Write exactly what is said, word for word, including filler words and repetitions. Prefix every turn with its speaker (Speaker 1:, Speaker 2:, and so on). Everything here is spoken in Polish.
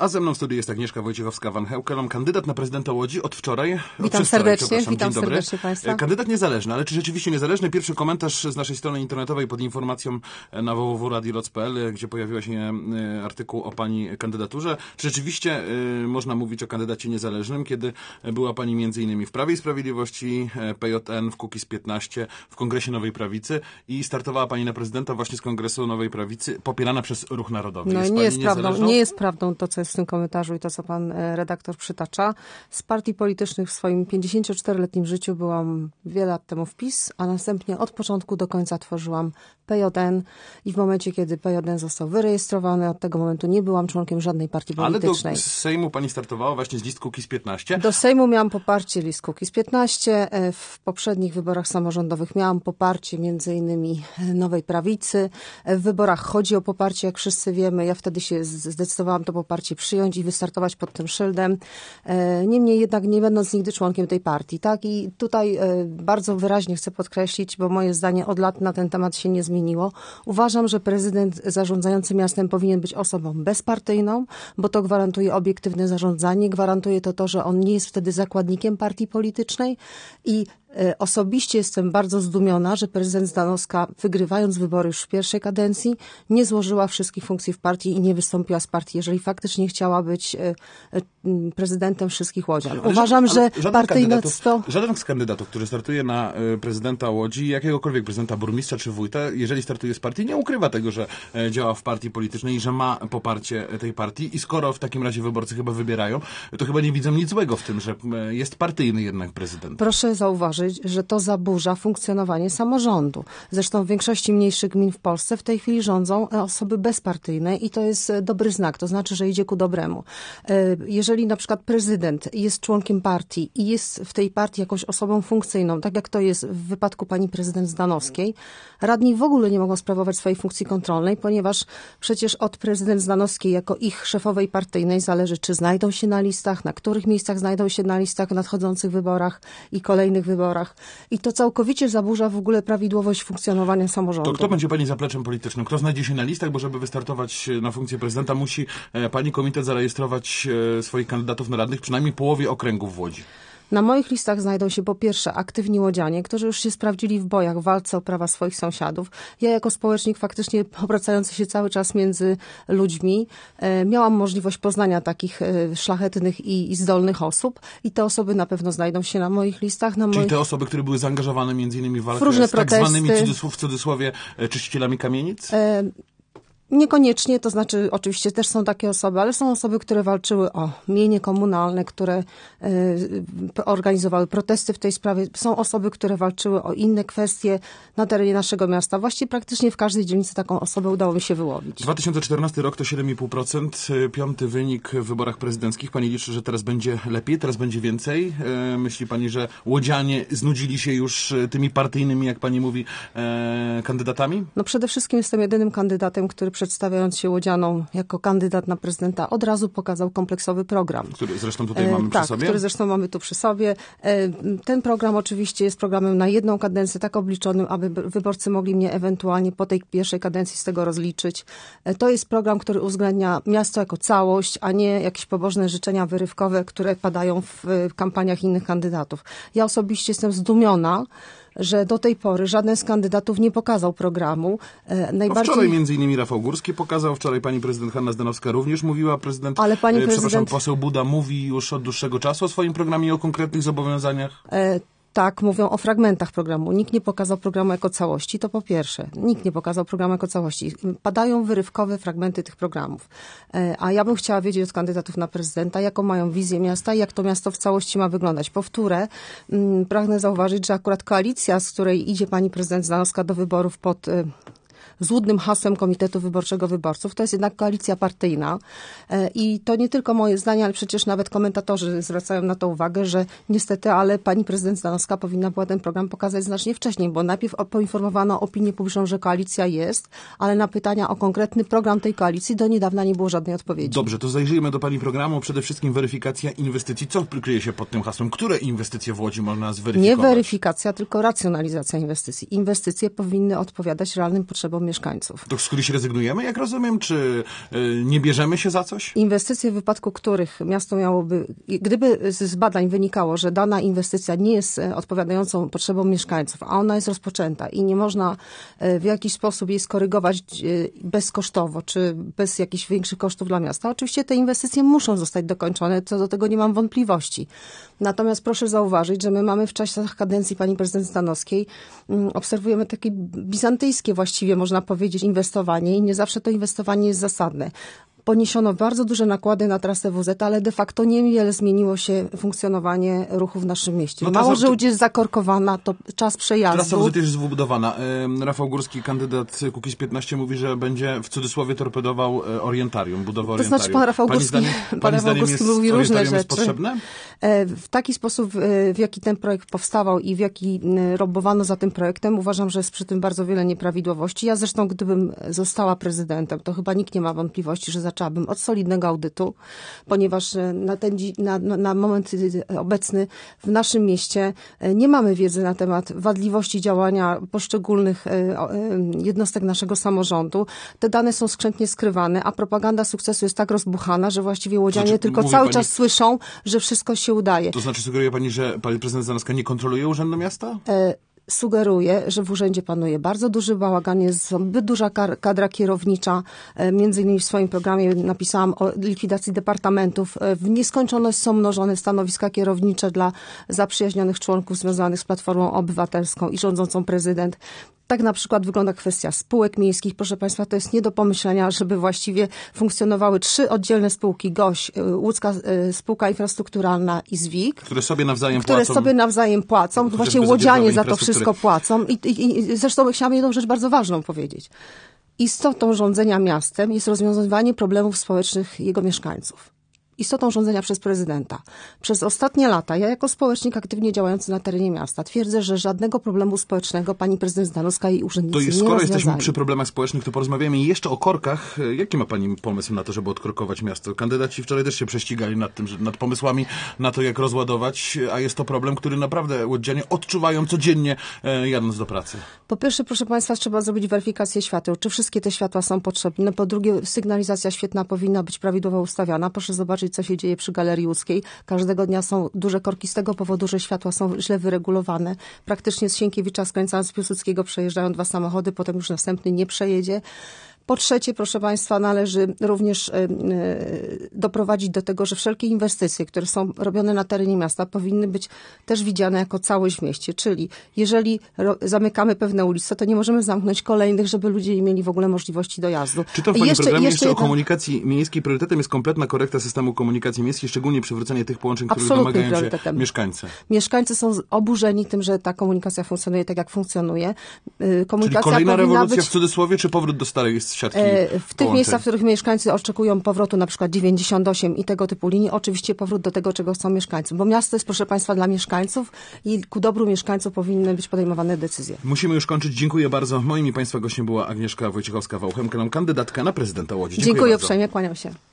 Speaker 1: A ze mną w studiu jest Agnieszka Wojciechowska-Van Heukelom, kandydat na prezydenta Łodzi od wczoraj.
Speaker 2: Witam
Speaker 1: od wczoraj,
Speaker 2: serdecznie, witam
Speaker 1: Dzień dobry.
Speaker 2: serdecznie Państwa.
Speaker 1: Kandydat niezależny, ale czy rzeczywiście niezależny? Pierwszy komentarz z naszej strony internetowej pod informacją na w w w kropka radioloc kropka p l, gdzie pojawiła się artykuł o pani kandydaturze. Czy rzeczywiście y, można mówić o kandydacie niezależnym, kiedy była pani między innymi w Prawie i Sprawiedliwości, P J N, w Kukiz piętnaście, w Kongresie Nowej Prawicy i startowała pani na prezydenta właśnie z Kongresu Nowej Prawicy, popierana przez Ruch Narodowy.
Speaker 2: No,
Speaker 1: jest
Speaker 2: nie,
Speaker 1: pani
Speaker 2: jest prawdą,
Speaker 1: niezależną?
Speaker 2: nie jest prawdą to, co jest w tym komentarzu i to, co pan redaktor przytacza. Z partii politycznych w swoim pięćdziesięcioczteroletnim życiu byłam wiele lat temu w PiS, a następnie od początku do końca tworzyłam P J N i w momencie, kiedy P J N został wyrejestrowany, od tego momentu nie byłam członkiem żadnej partii politycznej.
Speaker 1: Ale do Sejmu pani startowała właśnie z list Kukiz piętnaście?
Speaker 2: Do Sejmu miałam poparcie list Kukiz piętnaście. W poprzednich wyborach samorządowych miałam poparcie między innymi Nowej Prawicy. W wyborach chodzi o poparcie, jak wszyscy wiemy. Ja wtedy się zdecydowałam to poparcie przyjąć i wystartować pod tym szyldem. Niemniej jednak nie będąc nigdy członkiem tej partii. Tak? I tutaj bardzo wyraźnie chcę podkreślić, bo moje zdanie od lat na ten temat się nie zmieniło. Uważam, że prezydent zarządzający miastem powinien być osobą bezpartyjną, bo to gwarantuje obiektywne zarządzanie, gwarantuje to to, że on nie jest wtedy zakładnikiem partii politycznej i osobiście jestem bardzo zdumiona, że prezydent Zdanowska, wygrywając wybory już w pierwszej kadencji, nie złożyła wszystkich funkcji w partii i nie wystąpiła z partii, jeżeli faktycznie chciała być prezydentem wszystkich łodzian.
Speaker 1: Ale
Speaker 2: Uważam,
Speaker 1: żaden,
Speaker 2: że partyjnictwo...
Speaker 1: Żaden z kandydatów, który startuje na prezydenta Łodzi, jakiegokolwiek prezydenta, burmistrza czy wójta, jeżeli startuje z partii, nie ukrywa tego, że działa w partii politycznej i że ma poparcie tej partii. I skoro w takim razie wyborcy chyba wybierają, to chyba nie widzą nic złego w tym, że jest partyjny jednak prezydent.
Speaker 2: Proszę zauważyć, że to zaburza funkcjonowanie samorządu. Zresztą w większości mniejszych gmin w Polsce w tej chwili rządzą osoby bezpartyjne i to jest dobry znak, to znaczy, że idzie ku dobremu. Jeżeli na przykład prezydent jest członkiem partii i jest w tej partii jakąś osobą funkcyjną, tak jak to jest w wypadku pani prezydent Zdanowskiej, radni w ogóle nie mogą sprawować swojej funkcji kontrolnej, ponieważ przecież od prezydent Zdanowskiej jako ich szefowej partyjnej zależy, czy znajdą się na listach, na których miejscach znajdą się na listach w nadchodzących wyborach i kolejnych wyborach. I to całkowicie zaburza w ogóle prawidłowość funkcjonowania samorządu.
Speaker 1: To kto będzie pani zapleczem politycznym? Kto znajdzie się na listach? Bo żeby wystartować na funkcję prezydenta, musi pani komitet zarejestrować swoich kandydatów na radnych, przynajmniej połowie okręgów w Łodzi.
Speaker 2: Na moich listach znajdą się po pierwsze aktywni łodzianie, którzy już się sprawdzili w bojach, w walce o prawa swoich sąsiadów. Ja jako społecznik faktycznie obracający się cały czas między ludźmi e, miałam możliwość poznania takich e, szlachetnych i, i zdolnych osób i te osoby na pewno znajdą się na moich listach. Na
Speaker 1: Czyli
Speaker 2: moich...
Speaker 1: te osoby, które były zaangażowane między innymi w walkę
Speaker 2: w różne
Speaker 1: z tak
Speaker 2: protesty.
Speaker 1: zwanymi w cudzysłowie czyścicielami kamienic? E,
Speaker 2: Niekoniecznie, to znaczy oczywiście też są takie osoby, ale są osoby, które walczyły o mienie komunalne, które y, organizowały protesty w tej sprawie. Są osoby, które walczyły o inne kwestie na terenie naszego miasta. Właściwie praktycznie w każdej dzielnicy taką osobę udało mi się wyłowić.
Speaker 1: dwa tysiące czternasty rok to siedem i pół procent, piąty wynik w wyborach prezydenckich. Pani liczy, że teraz będzie lepiej, teraz będzie więcej? E, myśli pani, że łodzianie znudzili się już tymi partyjnymi, jak pani mówi, e, kandydatami?
Speaker 2: No przede wszystkim jestem jedynym kandydatem, który przedstawiając się łodzianom jako kandydat na prezydenta, od razu pokazał kompleksowy program.
Speaker 1: Który zresztą tutaj mamy
Speaker 2: e,
Speaker 1: przy
Speaker 2: tak,
Speaker 1: sobie?
Speaker 2: który zresztą mamy tu przy sobie. E, ten program oczywiście jest programem na jedną kadencję, tak obliczonym, aby wyborcy mogli mnie ewentualnie po tej pierwszej kadencji z tego rozliczyć. E, to jest program, który uwzględnia miasto jako całość, a nie jakieś pobożne życzenia wyrywkowe, które padają w, w kampaniach innych kandydatów. Ja osobiście jestem zdumiona, że do tej pory żaden z kandydatów nie pokazał programu. E, najbardziej...
Speaker 1: Wczoraj między innymi Rafał Górski pokazał, wczoraj pani prezydent Hanna Zdanowska również mówiła, prezydent,
Speaker 2: Ale pani
Speaker 1: e,
Speaker 2: prezydent...
Speaker 1: przepraszam, poseł Buda mówi już od dłuższego czasu o swoim programie i o konkretnych zobowiązaniach.
Speaker 2: E, Tak, mówią o fragmentach programu. Nikt nie pokazał programu jako całości, to po pierwsze. Nikt nie pokazał programu jako całości. Padają wyrywkowe fragmenty tych programów. A ja bym chciała wiedzieć od kandydatów na prezydenta, jaką mają wizję miasta i jak to miasto w całości ma wyglądać. Powtórę, pragnę zauważyć, że akurat koalicja, z której idzie pani prezydent Zdanowska do wyborów pod złudnym hasłem Komitetu Wyborczego Wyborców. To jest jednak koalicja partyjna i to nie tylko moje zdanie, ale przecież nawet komentatorzy zwracają na to uwagę, że niestety, ale pani prezydent Zdanowska powinna była ten program pokazać znacznie wcześniej, bo najpierw poinformowano opinię publiczną, że koalicja jest, ale na pytania o konkretny program tej koalicji do niedawna nie było żadnej odpowiedzi.
Speaker 1: Dobrze, to zajrzyjmy do pani programu. Przede wszystkim weryfikacja inwestycji. Co kryje się pod tym hasłem? Które inwestycje w Łodzi można zweryfikować?
Speaker 2: Nie weryfikacja, tylko racjonalizacja inwestycji. Inwestycje powinny odpowiadać realnym potrzebom potrzebom mieszkańców.
Speaker 1: To z któryś rezygnujemy, jak rozumiem, czy y, nie bierzemy się za coś?
Speaker 2: Inwestycje, w wypadku których miasto miałoby, gdyby z badań wynikało, że dana inwestycja nie jest odpowiadającą potrzebom mieszkańców, a ona jest rozpoczęta i nie można w jakiś sposób jej skorygować bezkosztowo, czy bez jakichś większych kosztów dla miasta, oczywiście te inwestycje muszą zostać dokończone, co do tego nie mam wątpliwości. Natomiast proszę zauważyć, że my mamy w czasach kadencji pani prezydent Stanowskiej, obserwujemy takie bizantyjskie właściwie, można powiedzieć, inwestowanie i nie zawsze to inwestowanie jest zasadne. Poniesiono bardzo duże nakłady na trasę W Z, ale de facto niewiele zmieniło się funkcjonowanie ruchu w naszym mieście.
Speaker 1: No
Speaker 2: Mało,
Speaker 1: trasa-
Speaker 2: że łódź jest zakorkowana, to czas przejazdu.
Speaker 1: Trasa W Z już jest wybudowana. E, Rafał Górski, kandydat Kukiz piętnaście, mówi, że będzie w cudzysłowie torpedował e, orientarium, budowę
Speaker 2: To
Speaker 1: orientarium.
Speaker 2: znaczy pan Rafał
Speaker 1: Pani
Speaker 2: Górski,
Speaker 1: zdaniem,
Speaker 2: pan
Speaker 1: pani
Speaker 2: Rafał
Speaker 1: zdaniem
Speaker 2: Górski
Speaker 1: jest,
Speaker 2: mówi różne
Speaker 1: orientarium jest
Speaker 2: rzeczy.
Speaker 1: potrzebne?
Speaker 2: E, W taki sposób, e, w jaki ten projekt powstawał i w jaki e, robowano za tym projektem, uważam, że jest przy tym bardzo wiele nieprawidłowości. Ja zresztą, gdybym została prezydentem, to chyba nikt nie ma wątpliwości, że zaczęłabym od solidnego audytu, ponieważ na, ten, na, na moment obecny w naszym mieście nie mamy wiedzy na temat wadliwości działania poszczególnych jednostek naszego samorządu. Te dane są skrzętnie skrywane, a propaganda sukcesu jest tak rozbuchana, że właściwie łodzianie
Speaker 1: Znaczy,
Speaker 2: tylko
Speaker 1: mówi
Speaker 2: cały
Speaker 1: pani-
Speaker 2: czas słyszą, że wszystko się udaje.
Speaker 1: To znaczy sugeruje pani, że pani prezydent Zdanowska nie kontroluje Urzędu Miasta?
Speaker 2: E, Sugeruje, że w urzędzie panuje bardzo duży bałagan, jest zbyt duża kar- kadra kierownicza. E, Między innymi w swoim programie napisałam o likwidacji departamentów. E, W nieskończoność są mnożone stanowiska kierownicze dla zaprzyjaźnionych członków związanych z Platformą Obywatelską i rządzącą prezydent. Tak na przykład wygląda kwestia spółek miejskich. Proszę Państwa, to jest nie do pomyślenia, żeby właściwie funkcjonowały trzy oddzielne spółki. GOŚ, Łódzka Spółka Infrastrukturalna i ZWIK.
Speaker 1: Które sobie nawzajem
Speaker 2: które
Speaker 1: płacą.
Speaker 2: sobie nawzajem płacą.
Speaker 1: Chociażby
Speaker 2: Właśnie
Speaker 1: za
Speaker 2: łodzianie
Speaker 1: dzierżawę
Speaker 2: za to
Speaker 1: infrastruktury.
Speaker 2: wszystko płacą. I, i, I zresztą chciałam jedną rzecz bardzo ważną powiedzieć. Istotą rządzenia miastem jest rozwiązywanie problemów społecznych jego mieszkańców. Istotą rządzenia przez prezydenta. Przez ostatnie lata, ja jako społecznik aktywnie działający na terenie miasta twierdzę, że żadnego problemu społecznego pani prezydent Zdanowska i urzędnicy
Speaker 1: To jest,
Speaker 2: nie
Speaker 1: skoro
Speaker 2: rozwiązali.
Speaker 1: jesteśmy przy problemach społecznych, to porozmawiamy jeszcze o korkach. Jaki ma pani pomysł na to, żeby odkorkować miasto? Kandydaci wczoraj też się prześcigali nad tym, że, nad pomysłami na to, jak rozładować, a jest to problem, który naprawdę łodzianie odczuwają codziennie, e, jadąc do pracy.
Speaker 2: Po pierwsze, proszę Państwa, trzeba zrobić weryfikację świateł. Czy wszystkie te światła są potrzebne? Po drugie, sygnalizacja świetna powinna być prawidłowo ustawiana. Proszę zobaczyć, co się dzieje przy Galerii Łódzkiej. Każdego dnia są duże korki z tego powodu, że światła są źle wyregulowane. Praktycznie z Sienkiewicza skręcając z Piłsudskiego przejeżdżają dwa samochody, potem już następny nie przejedzie. Po trzecie, proszę Państwa, należy również y, y, doprowadzić do tego, że wszelkie inwestycje, które są robione na terenie miasta, powinny być też widziane jako całość w mieście. Czyli jeżeli ro, zamykamy pewne ulice, to nie możemy zamknąć kolejnych, żeby ludzie nie mieli w ogóle możliwości dojazdu.
Speaker 1: Czytam w
Speaker 2: I
Speaker 1: pani
Speaker 2: jeszcze,
Speaker 1: programie
Speaker 2: jeszcze
Speaker 1: jeszcze o
Speaker 2: jedna...
Speaker 1: komunikacji miejskiej. Priorytetem jest kompletna korekta systemu komunikacji miejskiej, szczególnie przywrócenie tych połączeń, których
Speaker 2: Absolutnym
Speaker 1: domagają się
Speaker 2: priorytetem.
Speaker 1: mieszkańcy.
Speaker 2: Mieszkańcy są oburzeni tym, że ta komunikacja funkcjonuje tak, jak funkcjonuje. Y, Komunikacja
Speaker 1: Czyli kolejna
Speaker 2: powinna
Speaker 1: rewolucja
Speaker 2: być...
Speaker 1: w cudzysłowie, czy powrót do starej siatki
Speaker 2: W tych
Speaker 1: połączeń?
Speaker 2: miejscach, w których mieszkańcy oczekują powrotu, na przykład dziewięćdziesiąt osiem i tego typu linii, oczywiście powrót do tego, czego chcą mieszkańcy. Bo miasto jest, proszę Państwa, dla mieszkańców i ku dobru mieszkańców powinny być podejmowane decyzje.
Speaker 1: Musimy już kończyć. Dziękuję bardzo. Moim i Państwa gościem była Agnieszka Wojciechowska-Wałchemka, kandydatka na prezydenta Łodzi. Dziękuję,
Speaker 2: Dziękuję
Speaker 1: bardzo.
Speaker 2: uprzejmie, kłaniam się.